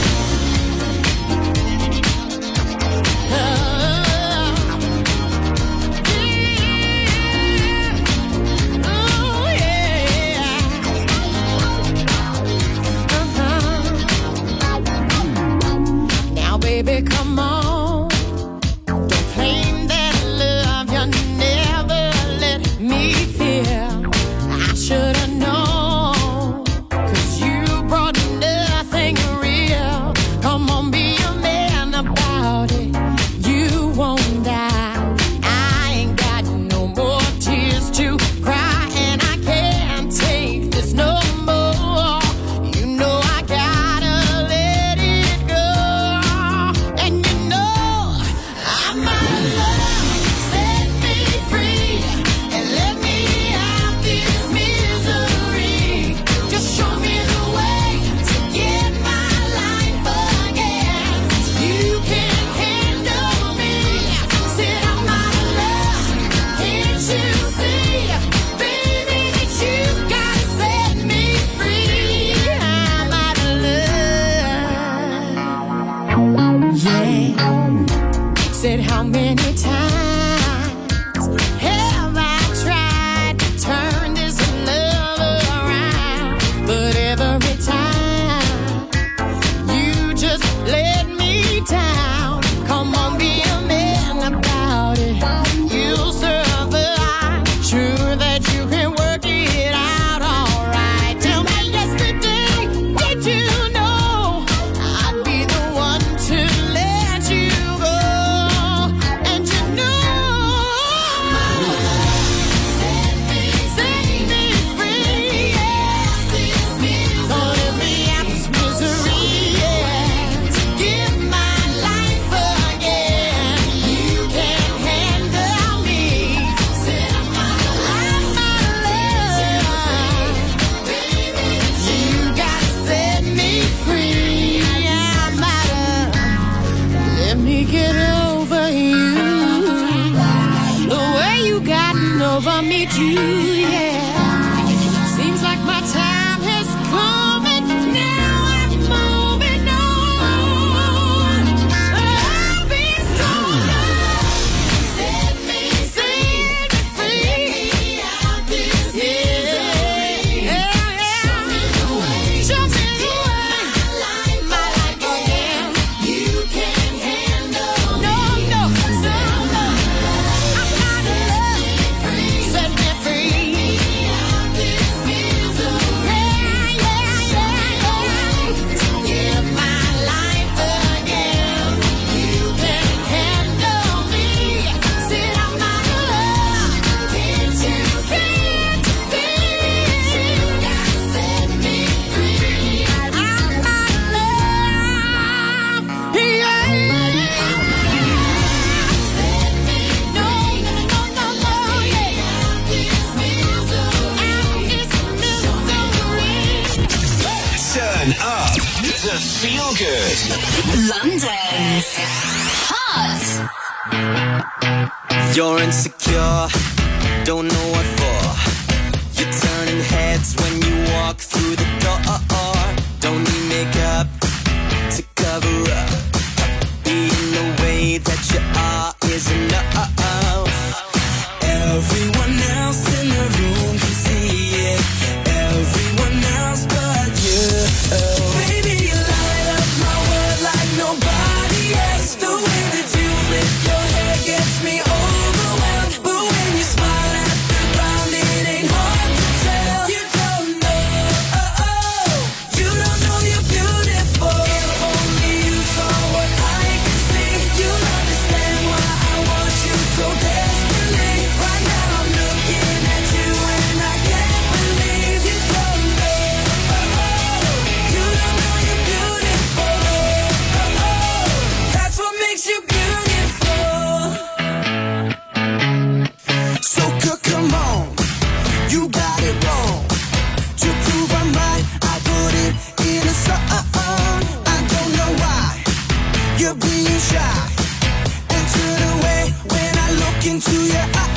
Now, baby, come on. Don't claim that love you never let me feel. I should have known, 'cause you brought nothing real. Come on, be a man about it. You won't die. I ain't got no more tears to cry, and I can't take this no more. You know I gotta let it go. And you know I'm out of love. Set me free and let me out this misery. Just show me the way to get my life again. You can handle me. Said I'm out of love. Can't you see, baby, that you gotta set me free? I'm out of love. Yeah. Said how many times have I tried to turn this love around? But every time you just let me down. Come on, be a man about it. You'll survive. Sure that you can work it out all right. Tell me yesterday, did you know I'd be the one to let you go? And you know, set me, set me free, yeah. Don't let me out this misery, yeah. Give my life again. You can handle me. Said I'm out of love. You gotta set me free. I'm out of. Let me get over you. The way you gotten over me too, yeah. Seems like my time has come and now I'm moving on. I'll be stronger. Set me, set me free. Out this misery. Yeah, yeah. Show me the way. Show me the way. My life again. You can handle me. No, no, so no. I'm out of love. Set me free. to feel good. London's Hot. You're insecure, don't know what for. You're turning heads when you walk through the door. Don't need makeup to cover up. Being the way that you are is enough. Everyone else in the room can see it. Everyone else but you. Baby, you light up my world like nobody else. The way that you flip your hair gets me overwhelmed. But when you smile at the ground, it ain't hard to tell. You don't know, oh, oh. You don't know you're beautiful. If only you saw what I can see, you'll understand why I want you so desperately. Right now I'm looking at you and I can't believe you don't know, oh, oh. You don't know you're beautiful, oh, oh. That's what makes you beautiful. So c- come on, you got it wrong. To prove I'm right, I put it in a song. I don't know why you're being shy and turn away when I look into your eyes.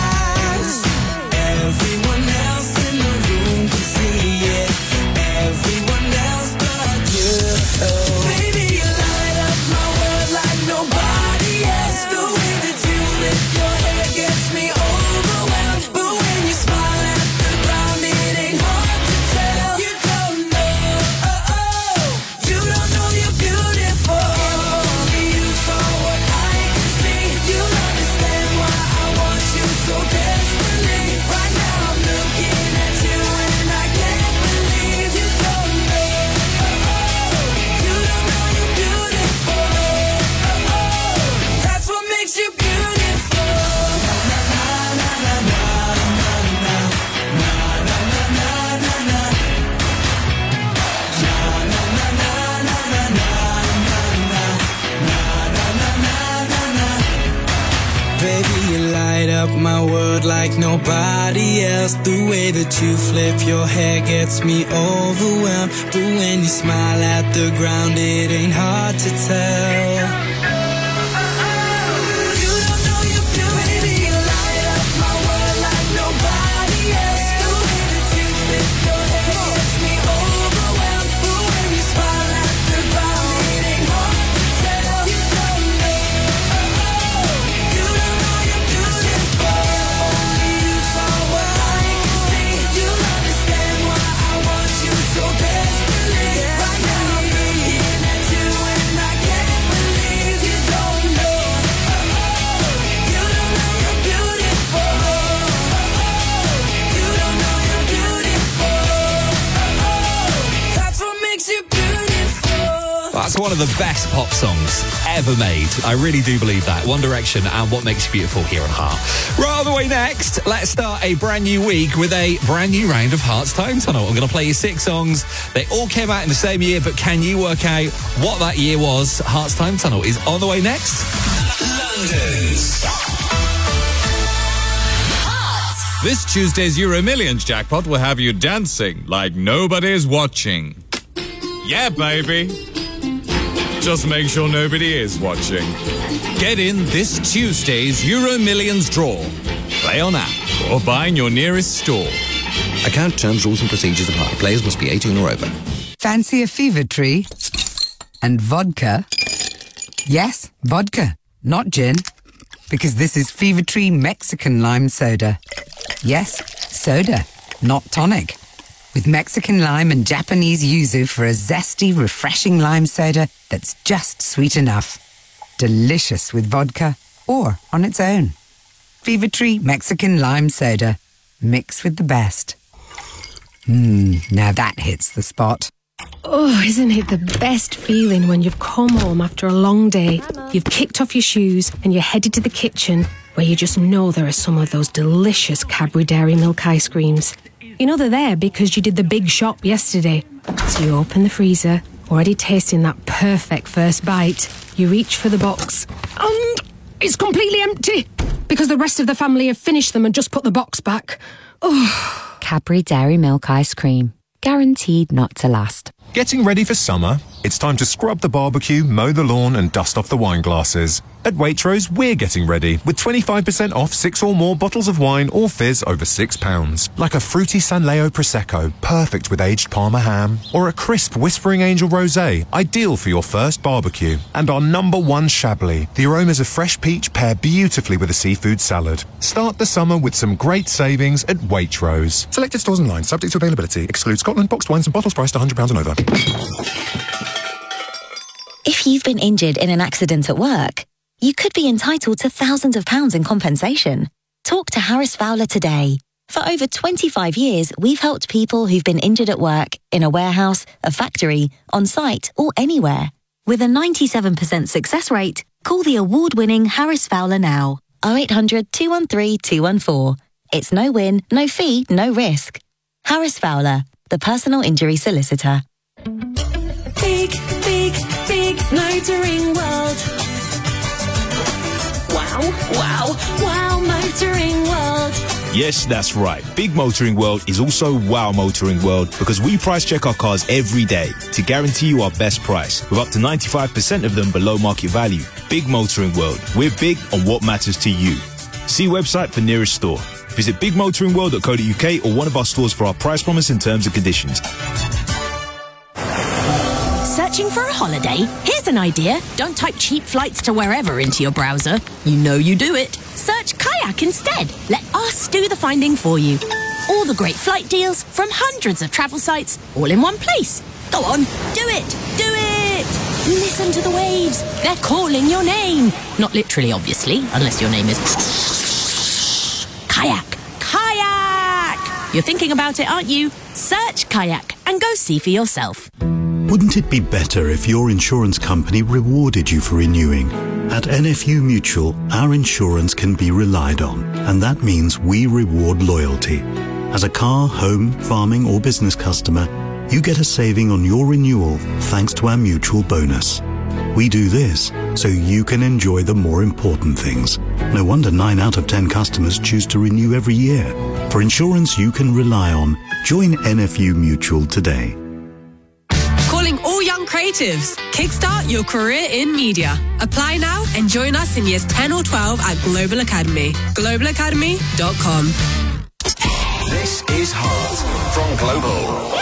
Everyone else in the room can see it. Everyone else but you. Baby, you light up my world like nobody else. The way that you flip your hair gets me overwhelmed. But when you smile at the ground, it ain't hard to tell. You don't know, oh, oh. You don't know you're beautiful. If only you saw what I can see, you'll understand why I want you so desperately. Right now I'm looking at you and I can't believe you don't know, oh, oh. You don't know you're beautiful, oh, oh. That's what makes you beautiful. Baby, you light up my world like nobody else. The way that you flip your hair gets me overwhelmed. But when you smile at the ground, it ain't hard to tell. You don't know you're beautiful. Baby, you light up my world like nobody else. The way that you flip your hair gets me overwhelmed. But when you smile at the ground, it ain't hard to tell. You don't know, oh, oh. You don't know you're beautiful. If only you saw what I can see, you'll understand why I want you so desperately. Right now I'm looking at you and I can't believe you don't know, oh, oh. You don't know you're beautiful, oh, oh. You don't know you're beautiful, oh, oh. That's what makes you beautiful. That's one of the best pop songs ever made. I really do believe that. One Direction and What Makes You Beautiful here on Heart. Right on the way next, let's start a brand new week with a brand new round of Heart's Time Tunnel. I'm going to play you six songs. They all came out in the same year, but can you work out what that year was? Heart's Time Tunnel is on the way next. London's This Tuesday's Euro Millions jackpot will have you dancing like nobody's watching. Yeah, baby. Just make sure nobody is watching. Get in this Tuesday's Euro Millions draw. Play on app or buy in your nearest store. Account terms, rules and procedures apply. Players must be eighteen or over. Fancy a fever tree? And vodka? Yes, vodka, not gin. Because this is Fever Tree Mexican Lime Soda. Yes, soda, not tonic. With Mexican lime and Japanese yuzu for a zesty, refreshing lime soda that's just sweet enough. Delicious with vodka or on its own. Fever Tree Mexican Lime Soda. Mix with the best. Mmm, now that hits the spot. Oh, isn't it the best feeling when you've come home after a long day, you've kicked off your shoes and you're headed to the kitchen where you just know there are some of those delicious Cadbury Dairy Milk ice creams. You know they're there because you did the big shop yesterday. So you open the freezer, already tasting that perfect first bite. You reach for the box and it's completely empty because the rest of the family have finished them and just put the box back. Oh. Cadbury Dairy Milk Ice Cream. Guaranteed not to last. Getting ready for summer? It's time to scrub the barbecue, mow the lawn and dust off the wine glasses. At Waitrose, we're getting ready with twenty-five percent off six or more bottles of wine or fizz over six pounds. Like a fruity San Leo Prosecco, perfect with aged Parma ham. Or a crisp Whispering Angel Rosé, ideal for your first barbecue. And our number one Chablis. The aromas of fresh peach pair beautifully with a seafood salad. Start the summer with some great savings at Waitrose. Selected stores online, subject to availability. Excludes Scotland, boxed wines and bottles priced one hundred pounds and over. If you've been injured in an accident at work, you could be entitled to thousands of pounds in compensation. Talk to Harris Fowler today. For over twenty-five years, we've helped people who've been injured at work, in a warehouse, a factory, on site, or anywhere. With a ninety-seven percent success rate, call the award-winning Harris Fowler now. oh eight hundred, two one three, two one four. It's no win, no fee, no risk. Harris Fowler, the personal injury solicitor. Big, big, big motoring world. Wow, wow, wow, motoring world. Yes, that's right. Big Motoring World is also Wow Motoring World because we price check our cars every day to guarantee you our best price with up to ninety-five percent of them below market value. Big Motoring World. We're big on what matters to you. See website for nearest store. Visit big motoring world dot co dot uk or one of our stores for our price promise and terms and conditions. Searching for a holiday? Here's an idea. Don't type cheap flights to wherever into your browser. You know you do it. Search Kayak instead. Let us do the finding for you. All the great flight deals from hundreds of travel sites, all in one place. Go on, do it, do it! Listen to the waves. They're calling your name. Not literally, obviously, unless your name is... Kayak, Kayak! You're thinking about it, aren't you? Search Kayak and go see for yourself. Wouldn't it be better if your insurance company rewarded you for renewing? At N F U Mutual, our insurance can be relied on, and that means we reward loyalty. As a car, home, farming or business customer, you get a saving on your renewal thanks to our mutual bonus. We do this so you can enjoy the more important things. No wonder nine out of ten customers choose to renew every year. For insurance you can rely on, join N F U Mutual today. Calling all young creatives. Kickstart your career in media. Apply now and join us in years ten or twelve at Global Academy. global academy dot com. This is Heart from Global.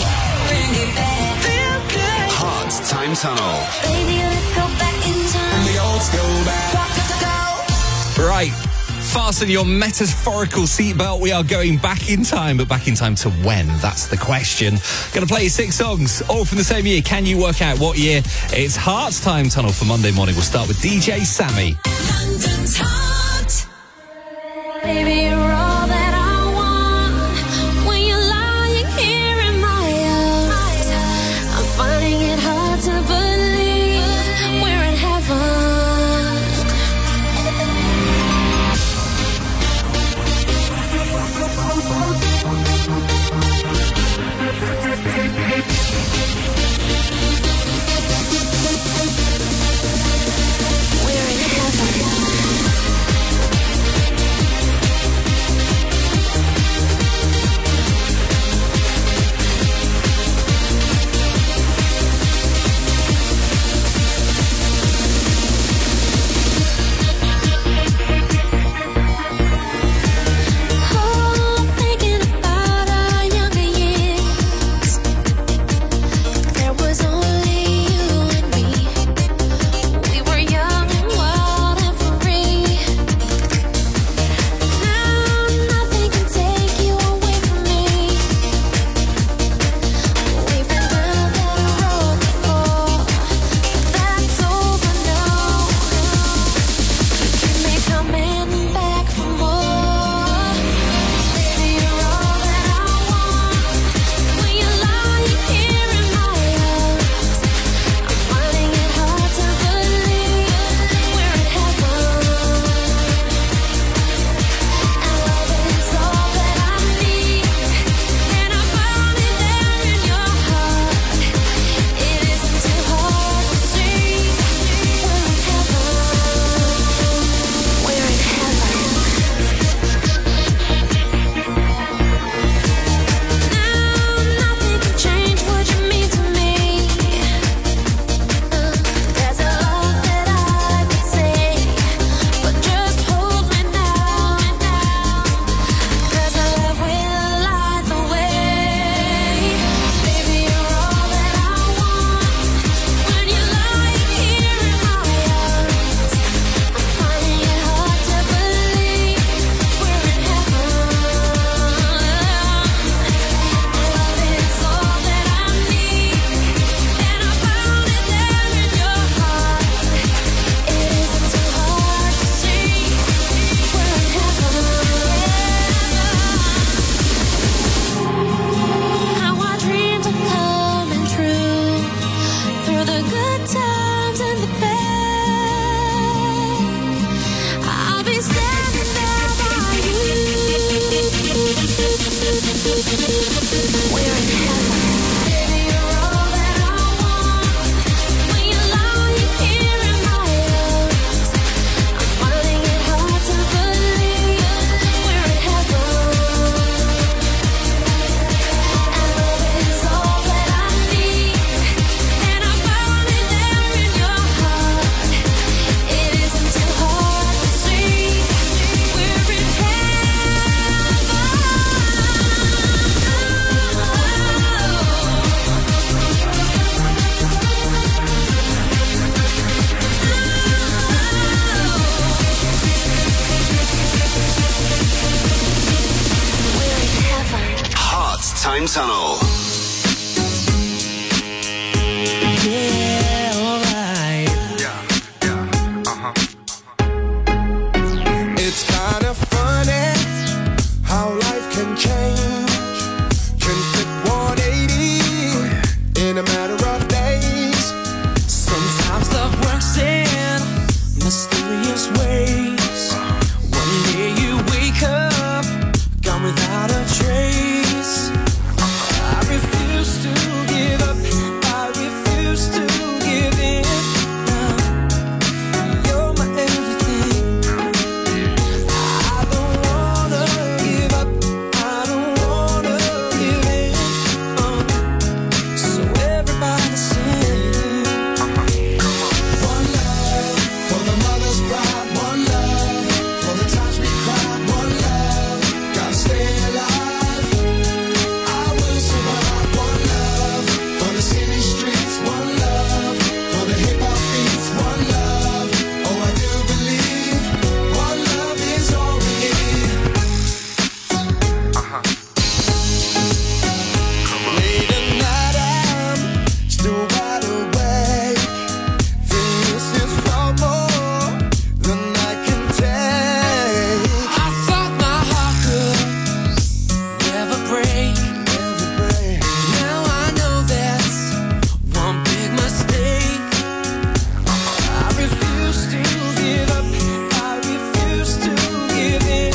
Heart Time Tunnel. Baby, let's go back in time. The old school back. Right. Fasten your metaphorical seatbelt. We are going back in time, but back in time to when? That's the question. Going to play you six songs, all from the same year. Can you work out what year? It's Heart's Time Tunnel for Monday morning. We'll start with D J Sammy. London's Heart. Baby, you're all that I want. When you're lying here in my arms, I'm finding it hard to believe we're in heaven. Time Tunnel. Yeah, alright. Yeah, yeah, uh-huh. It's kind of funny how life can change, can flip one eighty in a matter of days. Sometimes love works in mysterious ways. One day you wake up, gone without a trace. I refuse to give up. I refuse to give in. Now, you're my everything. I don't wanna give up. I don't wanna give in. Uh, so everybody sing. One love for the mother's pride. One love for the times we cried. One love, gotta stay alive. I will survive. One love for the city streets. One love for the hip hop beats. One love, oh I do believe. One love is all we need. Uh-huh. Late at night I'm still wide awake. This is far more than I can take. I thought my heart could never break. Now I know that's one big mistake. I refuse to give up. I refuse to give in.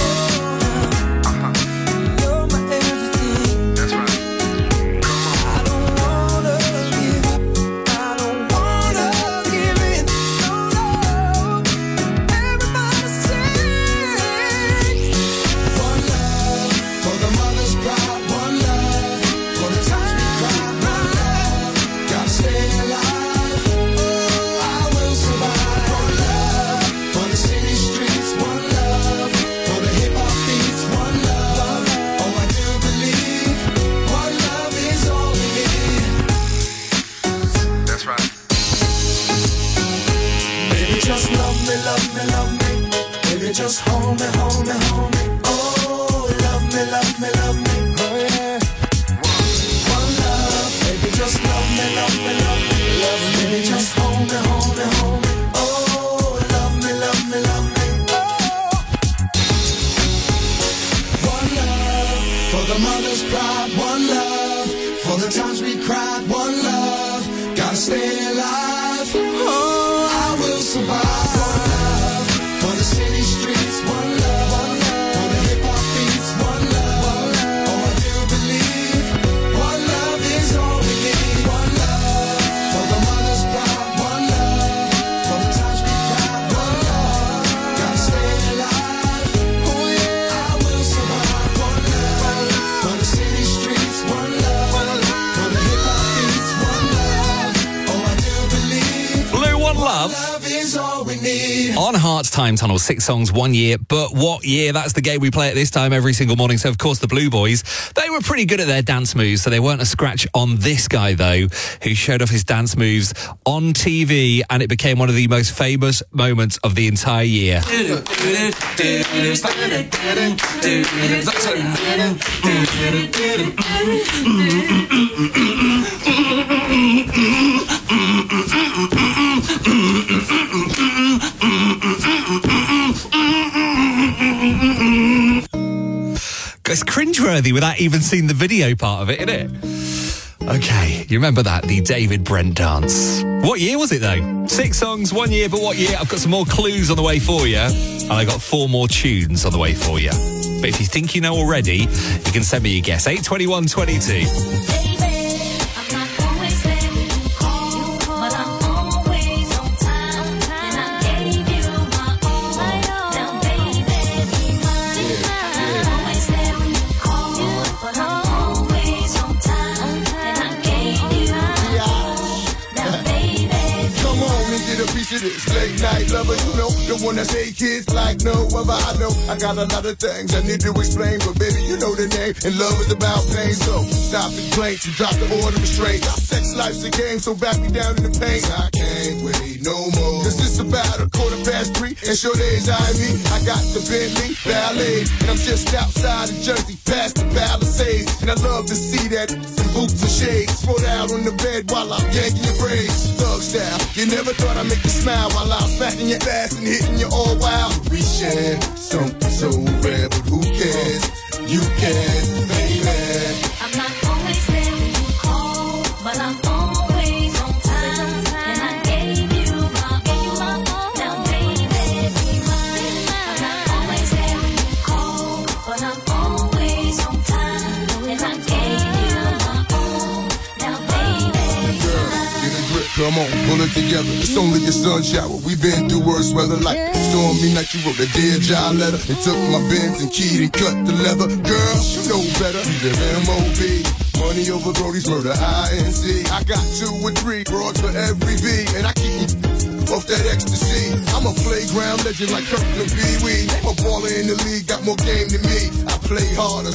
You're my everything. That's right. I don't wanna give up. I don't wanna give in. No, no. Everybody sing. One love for the mother's pride. One love for the times we cried. One love, gotta stay alive. Oh, I will survive. One love for the city streets. One love for the hip hop beats. One love, oh I do believe. One love is all we need. That's right. Baby, just love me, love me, love me. Baby, just hold me, hold me, hold me. Oh, love me, love me, love me. Oh, yeah. One love. Baby, just love me, love me, love me. Love me. Baby, just hold me, hold me, hold me. Oh, love me, love me, love me. Oh. One love for the mother's pride. One love for the times we cried. One love, gotta stay alive. Oh, I will survive. One love for the city streets. One love, one love for the hip hop beats. One love, one love, oh I do believe. One love is all we need. One love for the mother's pride. One love for the times we cried. One love, gotta stay alive. Oh yeah, I will survive. One love for the city streets. One love for the hip hop beats. One love, oh I do believe. Blue One Love. Love is all we need. On Hearts Time Tunnel, six songs, one year. But what year? That's the game we play at this time every single morning. So, of course, the Blue Boys, they were pretty good at their dance moves. So they weren't a scratch on this guy, though, who showed off his dance moves on T V. And it became one of the most famous moments of the entire year. It's cringeworthy without even seeing the video part of it, isn't it? Okay, you remember that, the David Brent dance. What year was it, though? Six songs, one year, but what year? I've got some more clues on the way for you, and I got four more tunes on the way for you. But if you think you know already, you can send me your guess. eight twenty-one twenty-two. This late night lover, you know, the one that say kids like no other. I know I got a lot of things I need to explain, but baby, you know the name, and love is about pain. So stop the complaints and drop the order of restraint. Sex life's a game, so back me down in the pain. I can't wait no more. Cause it's about a quarter past three, and sure days I me. I got the Bentley Ballet, and I'm just outside of Jersey, past the Palisades. And I love to see that some boots and shades spread out on the bed while I'm yanking your braids. Thug style, you never thought I'd make you smile while I'm smacking your ass and hitting you all wild. We share something so rare, but who cares? You can, baby. I'm not always there when you call, but I'm always on time. And I gave you my all. Now, baby, be mine. I'm not always there when you call, but I'm always on time. And I gave you my all. Now, baby, be mine. Come on, pull it together. It's only a sun shower. We've been through worse weather, like stormy night. You wrote a Dear John letter and took my Benz and keyed and cut the leather. Girl, you know better. You live M O B. Money over Brody's murder, I N C. I got two or three broads for every V, and I keep off that ecstasy. I'm a playground legend like Kirkland Pee Wee. I'm a baller in the league, got more game than me. I play harder,